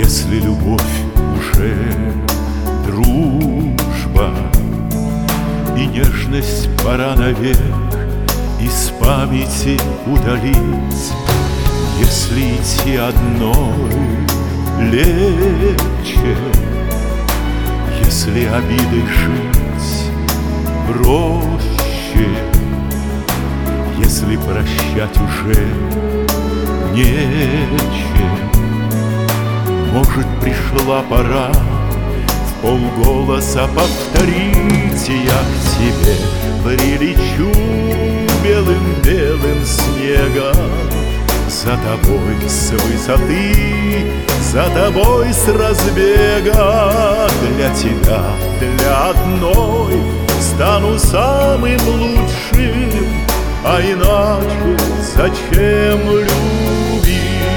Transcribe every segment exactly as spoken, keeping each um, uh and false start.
Если любовь уже дружба, и нежность пора навек из памяти удалить, если идти одной легче, если обидой жить проще, если прощать уже нечем, может, пришла пора в полголоса повторить: я к тебе прилечу белым-белым снегом, за тобой с высоты, за тобой с разбега. Для тебя, для одной стану самым лучшим, а иначе зачем любить?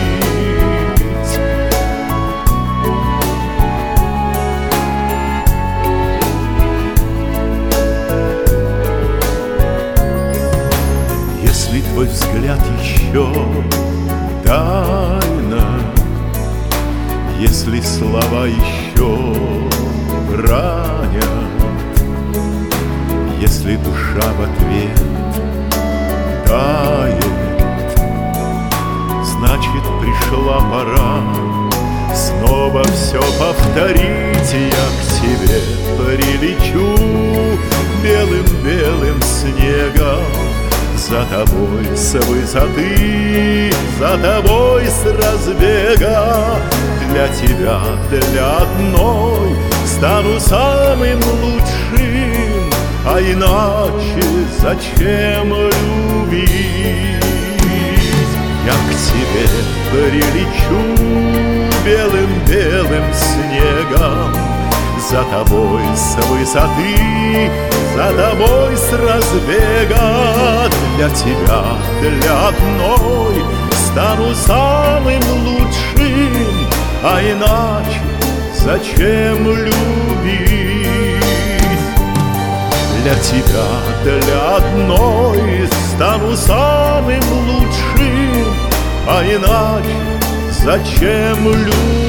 Если твой взгляд еще тайна, если слова еще ранят, если душа в ответ тает, значит, пришла пора снова все повторить. Я к тебе прилечу белым-белым снегом, за тобой с высоты, за тобой с разбега. Для тебя, для одной стану самым лучшим, а иначе зачем любить? Я к тебе прилечу белым-белым снегом, за тобой с высоты, за тобой с разбега. Для тебя, для одной стану самым лучшим, а иначе зачем любить? Для тебя, для одной стану самым лучшим, а иначе зачем любить?